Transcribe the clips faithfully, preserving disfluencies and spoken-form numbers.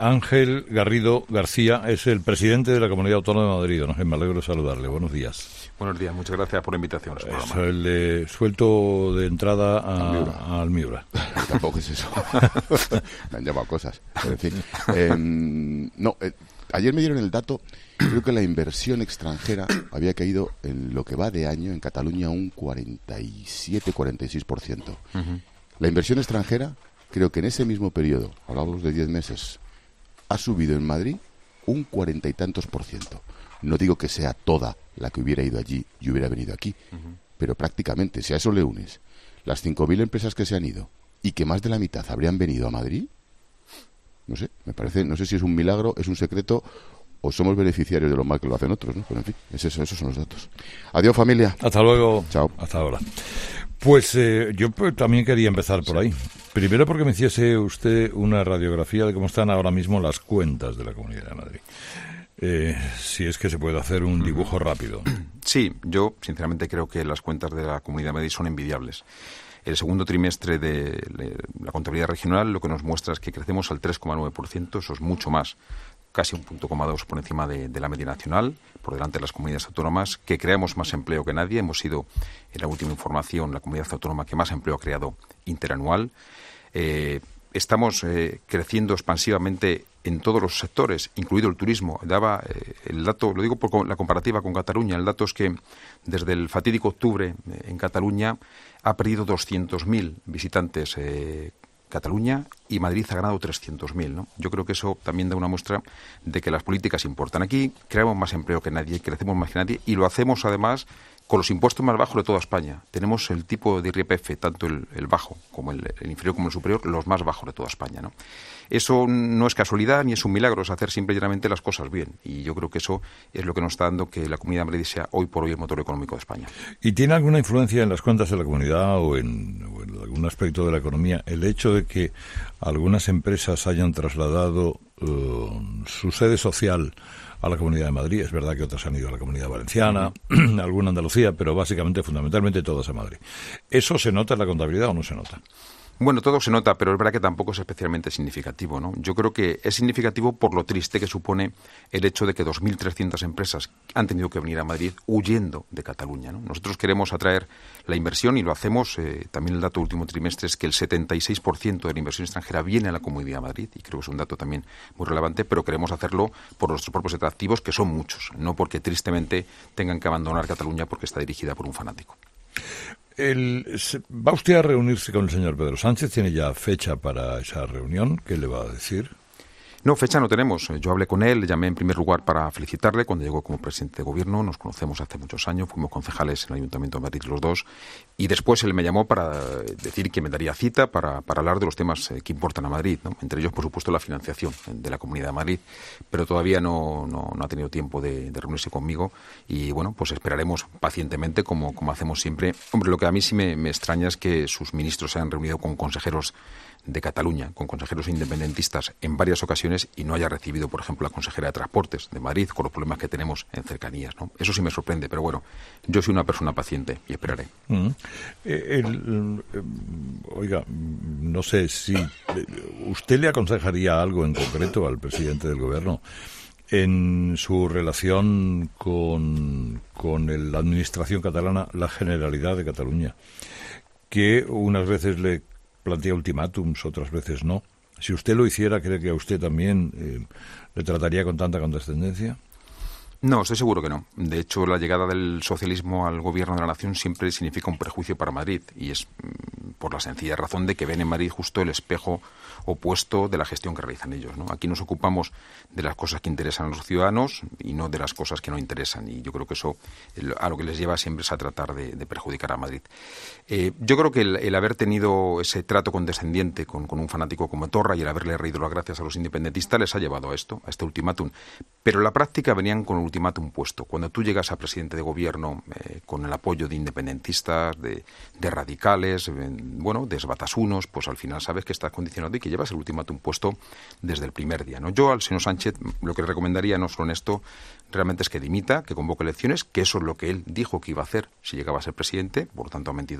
Ángel Garrido García es el presidente de la Comunidad Autónoma de Madrid. No sé, me alegro de saludarle. Buenos días. Buenos días, muchas gracias por la invitación. Es el de suelto de entrada a Almiura. Tampoco es eso. Me han llamado cosas. En fin, eh, no, eh, ayer me dieron el dato. Creo que la inversión extranjera había caído en lo que va de año en Cataluña un cuarenta y siete, cuarenta y seis por ciento. Uh-huh. La inversión extranjera, creo que en ese mismo periodo, hablamos de diez meses, ha subido en Madrid un cuarenta y tantos por ciento. No digo que sea toda la que hubiera ido allí y hubiera venido aquí, uh-huh. pero prácticamente, si a eso le unes las cinco mil empresas que se han ido y que más de la mitad habrían venido a Madrid, no sé, me parece, no sé si es un milagro, es un secreto o somos beneficiarios de lo mal que lo hacen otros, ¿no? Pero en fin, es eso, esos son los datos. Adiós, familia. Hasta luego. Chao. Hasta ahora. Pues eh, yo pues, también quería empezar por ahí. Primero porque me hiciese usted una radiografía de cómo están ahora mismo las cuentas de la Comunidad de Madrid. Eh, si es que se puede hacer un dibujo rápido. Sí, yo sinceramente creo que las cuentas de la Comunidad de Madrid son envidiables. El segundo trimestre de la contabilidad regional lo que nos muestra es que crecemos al tres coma nueve por ciento, eso es mucho más, casi un punto coma dos por encima de, de la media nacional, por delante de las comunidades autónomas, que creamos más empleo que nadie. Hemos sido, en la última información, la comunidad autónoma que más empleo ha creado interanual. Eh, estamos eh, creciendo expansivamente en todos los sectores, incluido el turismo. Daba eh, el dato, lo digo por la comparativa con Cataluña, el dato es que desde el fatídico octubre eh, en Cataluña ha perdido doscientos mil visitantes eh, Cataluña y Madrid ha ganado trescientos mil, ¿no? Yo creo que eso también da una muestra de que las políticas importan. Aquí creamos más empleo que nadie, crecemos más que nadie y lo hacemos además con los impuestos más bajos de toda España. Tenemos el tipo de I R P F, tanto el, el bajo como el, el inferior como el superior, los más bajos de toda España, ¿no? Eso no es casualidad ni es un milagro, es hacer simple y llanamente las cosas bien. Y yo creo que eso es lo que nos está dando que la Comunidad de Madrid sea hoy por hoy el motor económico de España. ¿Y tiene alguna influencia en las cuentas de la comunidad o en, o en algún aspecto de la economía el hecho de que algunas empresas hayan trasladado uh, su sede social a la Comunidad de Madrid? Es verdad que otras han ido a la Comunidad Valenciana, uh-huh. alguna a Andalucía, pero básicamente, fundamentalmente, todas a Madrid. ¿Eso se nota en la contabilidad o no se nota? Bueno, todo se nota, pero es verdad que tampoco es especialmente significativo, ¿no? Yo creo que es significativo por lo triste que supone el hecho de que dos mil trescientas empresas han tenido que venir a Madrid huyendo de Cataluña, ¿no? Nosotros queremos atraer la inversión y lo hacemos. Eh, también el dato del último trimestre es que el setenta y seis por ciento de la inversión extranjera viene a la Comunidad de Madrid y creo que es un dato también muy relevante, pero queremos hacerlo por nuestros propios atractivos, que son muchos, no porque tristemente tengan que abandonar Cataluña porque está dirigida por un fanático. El, ¿Va usted a reunirse con el señor Pedro Sánchez? ¿Tiene ya fecha para esa reunión? ¿Qué le va a decir? No, fecha no tenemos. Yo hablé con él, le llamé en primer lugar para felicitarle cuando llegó como presidente de gobierno. Nos conocemos hace muchos años, fuimos concejales en el Ayuntamiento de Madrid los dos. Y después él me llamó para decir que me daría cita para, para hablar de los temas que importan a Madrid, ¿no? Entre ellos, por supuesto, la financiación de la Comunidad de Madrid. Pero todavía no, no, no ha tenido tiempo de, de reunirse conmigo. Y bueno, pues esperaremos pacientemente como, como hacemos siempre. Hombre, lo que a mí sí me, me extraña es que sus ministros se han reunido con consejeros de Cataluña, con consejeros independentistas en varias ocasiones y no haya recibido, por ejemplo, la consejera de Transportes de Madrid con los problemas que tenemos en cercanías, ¿no? Eso sí me sorprende, pero bueno, yo soy una persona paciente y esperaré. Mm. Eh, el, eh, oiga, no sé si eh, usted le aconsejaría algo en concreto al presidente del gobierno en su relación con, con el, la administración catalana, la Generalidad de Cataluña, que unas veces le plantea ultimátums, otras veces no. Si usted lo hiciera, ¿cree que a usted también eh, le trataría con tanta condescendencia? No, estoy seguro que no. De hecho, la llegada del socialismo al gobierno de la nación siempre significa un perjuicio para Madrid y es mm, por la sencilla razón de que ven en Madrid justo el espejo opuesto de la gestión que realizan ellos, ¿no? Aquí nos ocupamos de las cosas que interesan a los ciudadanos y no de las cosas que no interesan, y yo creo que eso a lo que les lleva siempre es a tratar de, de perjudicar a Madrid. Eh, yo creo que el, el haber tenido ese trato condescendiente con, con un fanático como Torra y el haberle reído las gracias a los independentistas les ha llevado a esto, a este ultimátum. Pero en la práctica venían con el ultimátum puesto. Cuando tú llegas a presidente de gobierno eh, con el apoyo de independentistas, de, de radicales, eh, bueno, de esbatasunos, pues al final sabes que estás condicionado y que llevas el ultimátum puesto desde el primer día, ¿no? Yo al señor Sánchez lo que le recomendaría, no solo en esto, realmente es que dimita, que convoque elecciones, que eso es lo que él dijo que iba a hacer si llegaba a ser presidente, por lo tanto ha mentido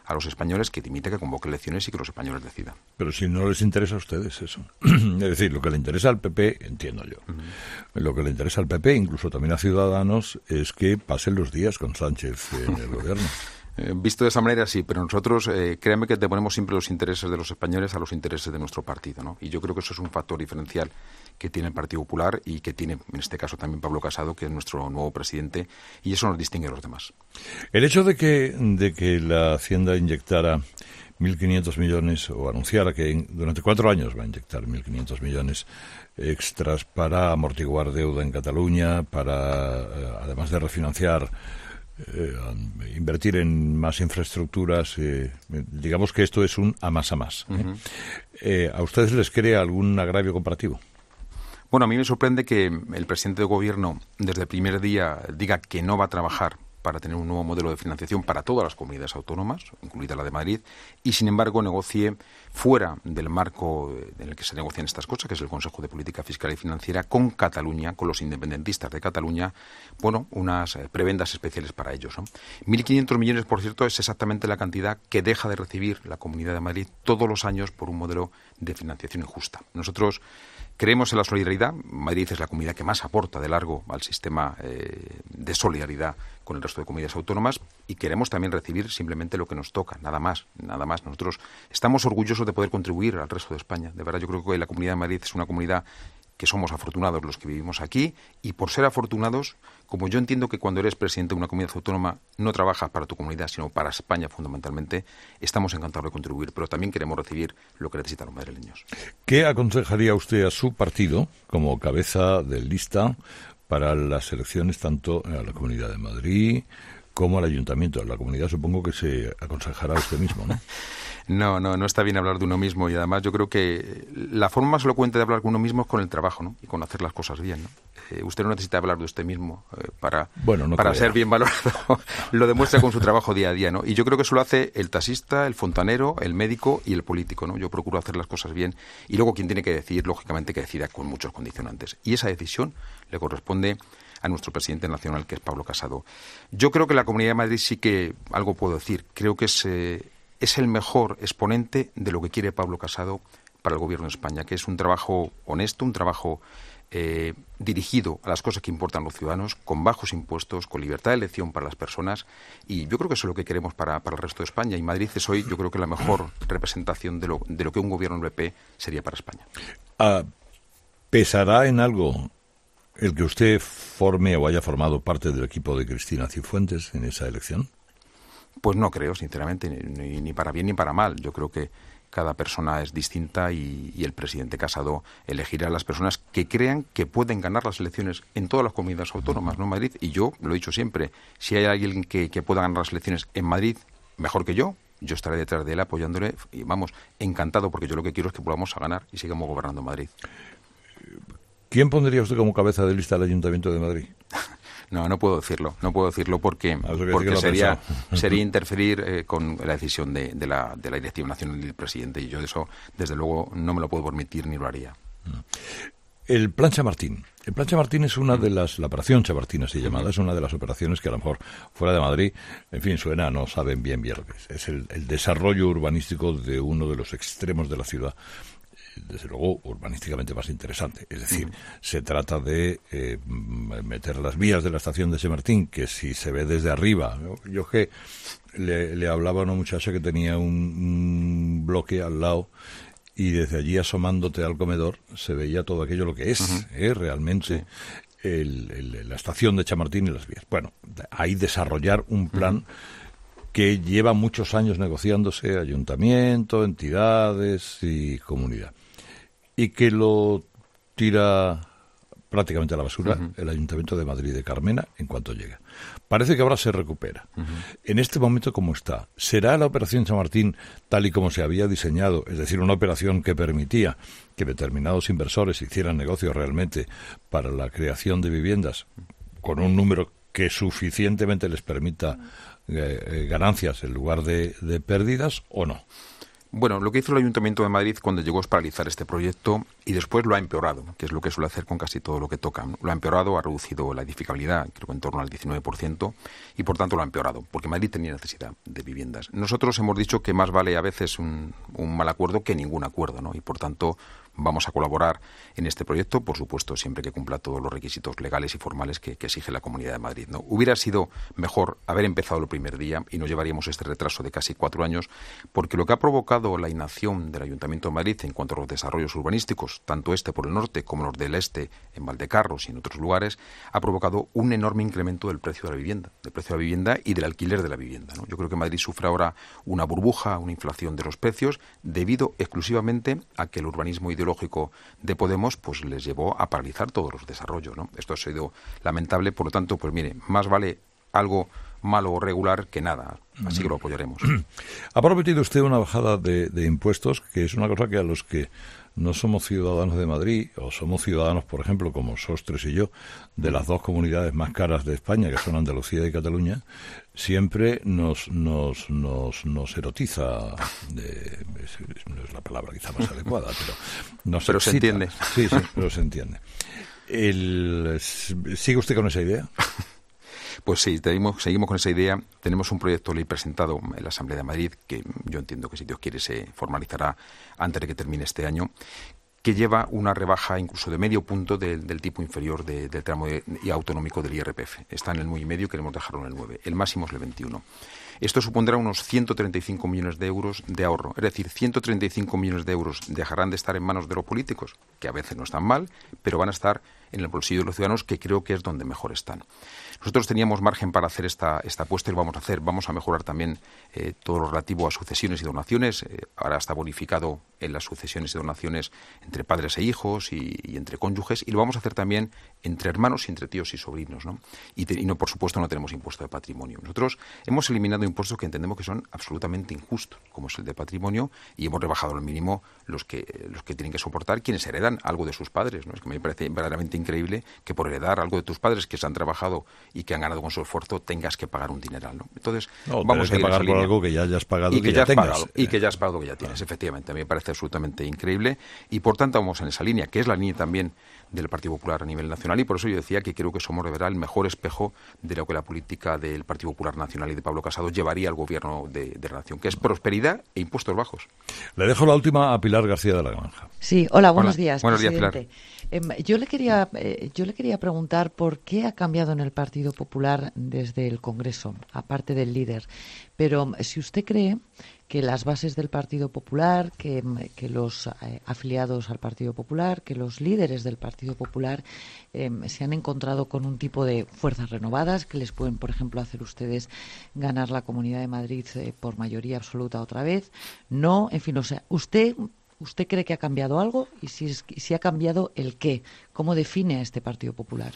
a los españoles que dimita, que convoque elecciones y que los españoles decidan. Pero si no les interesa a ustedes eso. Es decir, lo que le interesa al P P, entiendo yo, uh-huh. lo que le interesa al P P, incluso también a Ciudadanos, es que pasen los días con Sánchez en el gobierno. Eh, visto de esa manera, sí, pero nosotros, eh, créanme que te ponemos siempre los intereses de los españoles a los intereses de nuestro partido, ¿no? Y yo creo que eso es un factor diferencial que tiene el Partido Popular y que tiene, en este caso, también Pablo Casado, que es nuestro nuevo presidente, y eso nos distingue de los demás. El hecho de que, de que la Hacienda inyectara mil quinientos millones, o anunciara que durante cuatro años va a inyectar mil quinientos millones extras para amortiguar deuda en Cataluña, para, además de refinanciar, Eh, invertir en más infraestructuras, eh, digamos que esto es un a más a más. ¿eh? Uh-huh. Eh, ¿A ustedes les crea algún agravio comparativo? Bueno, a mí me sorprende que el presidente de gobierno desde el primer día diga que no va a trabajar para tener un nuevo modelo de financiación para todas las comunidades autónomas, incluida la de Madrid, y sin embargo negocie fuera del marco en el que se negocian estas cosas, que es el Consejo de Política Fiscal y Financiera, con Cataluña, con los independentistas de Cataluña, bueno, unas eh, prebendas especiales para ellos, ¿no? mil quinientos millones, por cierto, es exactamente la cantidad que deja de recibir la Comunidad de Madrid todos los años por un modelo de financiación injusta. Nosotros creemos en la solidaridad. Madrid es la comunidad que más aporta de largo al sistema eh, de solidaridad con el resto de comunidades autónomas y queremos también recibir simplemente lo que nos toca, nada más, nada más. Nosotros estamos orgullosos de poder contribuir al resto de España. De verdad, yo creo que la Comunidad de Madrid es una comunidad que somos afortunados los que vivimos aquí y por ser afortunados, como yo entiendo que cuando eres presidente de una comunidad autónoma no trabajas para tu comunidad, sino para España fundamentalmente, estamos encantados de contribuir, pero también queremos recibir lo que necesitan los madrileños. ¿Qué aconsejaría usted a su partido como cabeza de lista para las elecciones tanto a la Comunidad de Madrid como al Ayuntamiento? A la comunidad supongo que se aconsejará usted mismo, ¿no? No, no, no está bien hablar de uno mismo y además yo creo que la forma más elocuente de hablar con uno mismo es con el trabajo, ¿no? Y con hacer las cosas bien, ¿no? Eh, usted no necesita hablar de usted mismo eh, para, bueno, no para ser bien valorado. Lo demuestra con su trabajo día a día, ¿no? Y yo creo que eso lo hace el taxista, el fontanero, el médico y el político, ¿no? Yo procuro hacer las cosas bien y luego quien tiene que decidir, lógicamente, que decida con muchos condicionantes. Y esa decisión le corresponde a nuestro presidente nacional, que es Pablo Casado. Yo creo que la Comunidad de Madrid sí que algo puedo decir. Creo que es... Eh, es el mejor exponente de lo que quiere Pablo Casado para el Gobierno de España, que es un trabajo honesto, un trabajo eh, dirigido a las cosas que importan a los ciudadanos, con bajos impuestos, con libertad de elección para las personas, y yo creo que eso es lo que queremos para, para el resto de España, y Madrid es hoy, yo creo que la mejor representación de lo, de lo que un Gobierno del P P sería para España. Ah, ¿pesará en algo el que usted forme o haya formado parte del equipo de Cristina Cifuentes en esa elección? Pues no creo, sinceramente, ni, ni para bien ni para mal. Yo creo que cada persona es distinta y, y el presidente Casado elegirá a las personas que crean que pueden ganar las elecciones en todas las comunidades autónomas, ¿no? En Madrid. Y yo lo he dicho siempre, si hay alguien que, que pueda ganar las elecciones en Madrid mejor que yo, yo estaré detrás de él apoyándole y, vamos, encantado, porque yo lo que quiero es que podamos a ganar y sigamos gobernando Madrid. ¿Quién pondría usted como cabeza de lista del Ayuntamiento de Madrid? No, no puedo decirlo, no puedo decirlo porque, porque sería, sería interferir eh, con la decisión de, de, la, de la Directiva Nacional del presidente y yo de eso, desde luego, no me lo puedo permitir ni lo haría. El Plan Chamartín. El Plan Chamartín es una de las, la operación Chamartín así llamada, es una de las operaciones que a lo mejor fuera de Madrid, en fin, suena, no saben bien bien lo que es. Es el, el desarrollo urbanístico de uno de los extremos de la ciudad, desde luego urbanísticamente más interesante. Es decir, uh-huh. se trata de eh, meter las vías de la estación de Chamartín, que si se ve desde arriba, ¿no? Yo que le, le hablaba a una muchacha que tenía un, un bloque al lado y desde allí asomándote al comedor se veía todo aquello lo que es, uh-huh. ¿eh? realmente sí. el, el, la estación de Chamartín y las vías. Bueno, ahí desarrollar un plan uh-huh. que lleva muchos años negociándose, ayuntamiento, entidades y comunidad, y que lo tira prácticamente a la basura uh-huh. el Ayuntamiento de Madrid de Carmena en cuanto llega. Parece que ahora se recupera. Uh-huh. En este momento, ¿cómo está? ¿Será la operación Chamartín tal y como se había diseñado? Es decir, una operación que permitía que determinados inversores hicieran negocios realmente para la creación de viviendas con un número que suficientemente les permita eh, eh, ganancias en lugar de, de pérdidas, ¿o no? Bueno, lo que hizo el Ayuntamiento de Madrid cuando llegó es paralizar este proyecto y después lo ha empeorado, que es lo que suele hacer con casi todo lo que toca. Lo ha empeorado, ha reducido la edificabilidad, creo que en torno al diecinueve por ciento, y por tanto lo ha empeorado, porque Madrid tenía necesidad de viviendas. Nosotros hemos dicho que más vale a veces un, un mal acuerdo que ningún acuerdo, ¿no? Y por tanto vamos a colaborar en este proyecto, por supuesto, siempre que cumpla todos los requisitos legales y formales que, que exige la Comunidad de Madrid, ¿no? Hubiera sido mejor haber empezado el primer día y no llevaríamos este retraso de casi cuatro años, porque lo que ha provocado la inacción del Ayuntamiento de Madrid en cuanto a los desarrollos urbanísticos, tanto este por el norte como los del este en Valdecarros y en otros lugares, ha provocado un enorme incremento del precio de la vivienda, del precio de la vivienda y del alquiler de la vivienda, ¿no? Yo creo que Madrid sufre ahora una burbuja, una inflación de los precios, debido exclusivamente a que el urbanismo ideológico de Podemos pues les llevó a paralizar todos los desarrollos, ¿no? Esto ha sido lamentable, por lo tanto, pues mire, más vale algo malo o regular que nada, así que lo apoyaremos. Ha prometido usted una bajada de, de impuestos, que es una cosa que a los que no somos ciudadanos de Madrid, o somos ciudadanos, por ejemplo, como Sostres y yo, de las dos comunidades más caras de España, que son Andalucía y Cataluña, siempre nos nos nos, nos erotiza, de, no es la palabra quizá más adecuada, pero nos pero excita. Se entiende. Sí, sí, pero se entiende. El, ¿Sigue usted con esa idea? Pues sí, tenemos, seguimos con esa idea. Tenemos un proyecto de ley presentado en la Asamblea de Madrid, que yo entiendo que, si Dios quiere, se formalizará antes de que termine este año, que lleva una rebaja incluso de medio punto del, del tipo inferior de, del tramo de, y autonómico del I R P F. Está en el nueve y medio, queremos dejarlo en el nueve. El máximo es el veintiuno. Esto supondrá unos ciento treinta y cinco millones de euros de ahorro. Es decir, ciento treinta y cinco millones de euros dejarán de estar en manos de los políticos, que a veces no están mal, pero van a estar en el bolsillo de los ciudadanos, que creo que es donde mejor están. Nosotros teníamos margen para hacer esta, esta apuesta y lo vamos a hacer. Vamos a mejorar también eh, todo lo relativo a sucesiones y donaciones. Eh, ahora está bonificado en las sucesiones y donaciones entre padres e hijos y, y entre cónyuges, y lo vamos a hacer también entre hermanos y entre tíos y sobrinos, ¿no? Y, te, y no, por supuesto, no tenemos impuesto de patrimonio. Nosotros hemos eliminado impuestos que entendemos que son absolutamente injustos, como es el de patrimonio, y hemos rebajado al mínimo los que los que tienen que soportar quienes heredan algo de sus padres, ¿no? Es que me parece verdaderamente increíble que por heredar algo de tus padres que se han trabajado y que han ganado con su esfuerzo tengas que pagar un dineral, ¿no? Entonces, no, vamos a que pagar por algo que ya hayas pagado y que, que ya ya has tengas. Pagado, y que ya has pagado que ya tienes, efectivamente. A mí me parece absolutamente increíble y, por tanto, vamos en esa línea, que es la línea también del Partido Popular a nivel nacional, y por eso yo decía que creo que somos de verdad el mejor espejo de lo que la política del Partido Popular Nacional y de Pablo Casado llevaría al gobierno de, de la nación, que es prosperidad e impuestos bajos. Le dejo la última a Pilar García de la Granja. Sí, hola, buenos hola. días, buenos presidente. días, Pilar. Eh, yo le quería eh, yo le quería preguntar por qué ha cambiado en el Partido Popular desde el Congreso, aparte del líder. Pero si usted cree que las bases del Partido Popular, que, que los eh, afiliados al Partido Popular, que los líderes del Partido Popular eh, se han encontrado con un tipo de fuerzas renovadas que les pueden, por ejemplo, hacer ustedes ganar la Comunidad de Madrid eh, por mayoría absoluta otra vez. No, en fin, o sea, usted... ¿Usted cree que ha cambiado algo? Y si, es, si ha cambiado, ¿el qué? ¿Cómo define a este Partido Popular?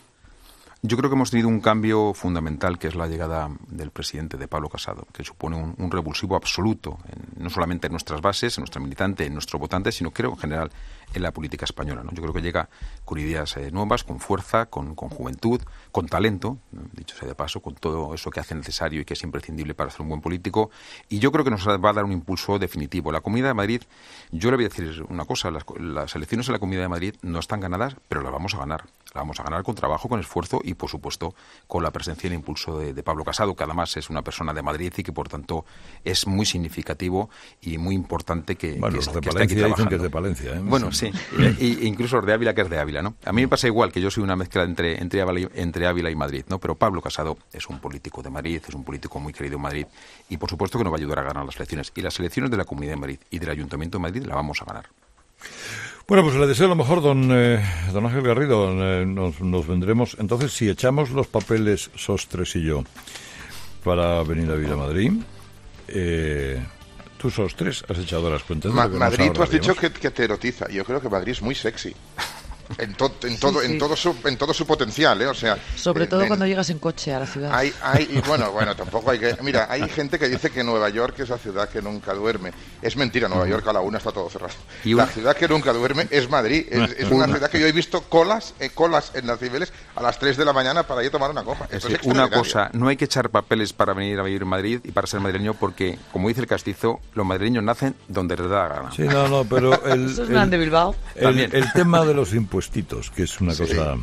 Yo creo que hemos tenido un cambio fundamental, que es la llegada del presidente, de Pablo Casado, que supone un, un revulsivo absoluto, en, no solamente en nuestras bases, en nuestra militante, en nuestro votante, sino creo en general en la política española, ¿no? Yo creo que llega con ideas eh, nuevas, con fuerza, con, con juventud, con talento, ¿no? Dicho sea de paso, con todo eso que hace necesario y que es imprescindible para ser un buen político, y yo creo que nos va a dar un impulso definitivo. La Comunidad de Madrid, yo le voy a decir una cosa, las, las elecciones en la Comunidad de Madrid no están ganadas, pero las vamos a ganar. La vamos a ganar con trabajo, con esfuerzo y, por supuesto, con la presencia y el impulso de, de Pablo Casado, que además es una persona de Madrid y que, por tanto, es muy significativo y muy importante que, bueno, que, los de que Palencia esté aquí dicen que es trabajando. de Palencia, ¿eh? Bueno, sí, y, incluso los de Ávila, que es de Ávila, ¿no? A mí me pasa igual, que yo soy una mezcla entre, entre, Ávila, y, entre Ávila y Madrid, ¿no? Pero Pablo Casado es un político de Madrid, es un político muy querido en Madrid y, por supuesto, que nos va a ayudar a ganar las elecciones. Y las elecciones de la Comunidad de Madrid y del Ayuntamiento de Madrid la vamos a ganar. Bueno, pues le deseo lo mejor, don, eh, don Ángel Garrido. Eh, nos, nos vendremos. Entonces, si echamos los papeles Sostres y yo para venir a Villa Madrid, eh, tú, Sostres, has echado las cuentas. Ma- de Madrid, tú has dicho que, que te erotiza. Yo creo que Madrid es muy sexy. en, to, en todo sí, sí. en todo su en todo su potencial, ¿eh? O sea, sobre en, todo en, cuando llegas en coche a la ciudad. Hay, hay, y bueno, bueno, tampoco hay que... Mira, hay gente que dice que Nueva York es la ciudad que nunca duerme. Es mentira, Nueva York a la una está todo cerrado. ¿Y una? La ciudad que nunca duerme es Madrid. Es, es una ciudad que yo he visto colas eh, colas en las Cibeles a las tres de la mañana para ir a tomar una copa. Es es una cosa, no hay que echar papeles para venir a vivir en Madrid y para ser madrileño porque, como dice el castizo, los madrileños nacen donde les da la gana. Sí, no, no, pero el, Eso es el, grande Bilbao. El, el tema de los impuestitos, que es una sí. cosa...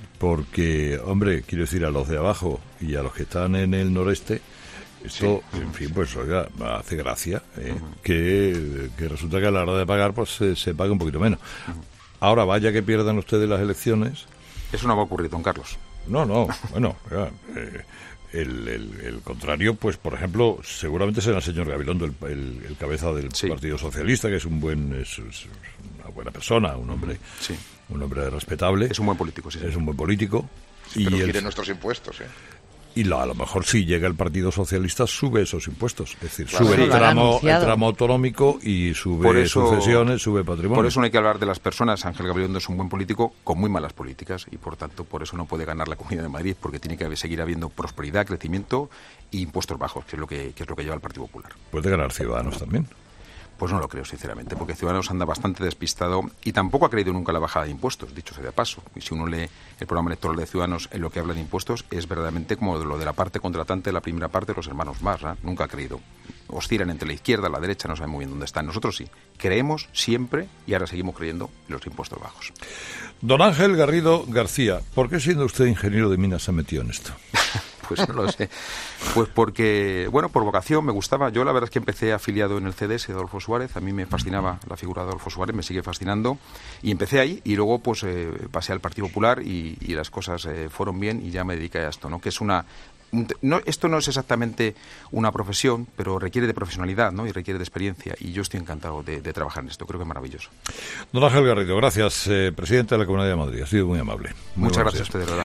Porque, hombre, quiero decir, a los de abajo y a los que están en el noreste, esto, sí. en fin, pues, oiga, hace gracia, ¿eh? uh-huh. que, que resulta que a la hora de pagar, pues, se, se paga un poquito menos. Uh-huh. Ahora, vaya que pierdan ustedes las elecciones... Eso no va a ocurrir, don Carlos. No, no, bueno, oiga, eh, el, el, el contrario, pues, por ejemplo, seguramente será el señor Gabilondo, el, el, el cabeza del sí. Partido Socialista, que es un buen... Es, es una buena persona, un hombre... Sí. Un hombre respetable. Es un buen político, sí. Es un buen político. Sí, pero y quiere el, nuestros impuestos, ¿eh? Y lo, a lo mejor si llega el Partido Socialista sube esos impuestos. Es decir, claro, sube sí. el, tramo, el tramo autonómico y sube por eso, sucesiones, sube patrimonio. Por eso no hay que hablar de las personas. Ángel Gabilondo es un buen político con muy malas políticas y por tanto por eso no puede ganar la Comunidad de Madrid, porque tiene que seguir habiendo prosperidad, crecimiento e impuestos bajos, que es lo que, que es lo que lleva el Partido Popular. Puede ganar Ciudadanos también. Pues no lo creo, sinceramente, porque Ciudadanos anda bastante despistado y tampoco ha creído nunca la bajada de impuestos, dicho sea de paso. Y si uno lee el programa electoral de Ciudadanos en lo que habla de impuestos, es verdaderamente como lo de la parte contratante de la primera parte de los hermanos Marx, ¿eh? Nunca ha creído. Oscilan entre la izquierda y la derecha, no saben muy bien dónde están. Nosotros sí, creemos siempre y ahora seguimos creyendo en los impuestos bajos. Don Ángel Garrido García, ¿por qué siendo usted ingeniero de minas se metió en esto? Pues no lo sé. Pues porque, bueno, por vocación me gustaba. Yo la verdad es que empecé afiliado en el C D S de Adolfo Suárez. A mí me fascinaba la figura de Adolfo Suárez, me sigue fascinando. Y empecé ahí y luego pues eh, pasé al Partido Popular y, y las cosas eh, fueron bien y ya me dediqué a esto, ¿no? Que es una... No, esto no es exactamente una profesión, pero requiere de profesionalidad, ¿no? Y requiere de experiencia. Y yo estoy encantado de, de trabajar en esto. Creo que es maravilloso. Don Ángel Garrido, gracias, eh, presidente de la Comunidad de Madrid. Ha sido muy amable. Muy Muchas gracias a usted, de verdad.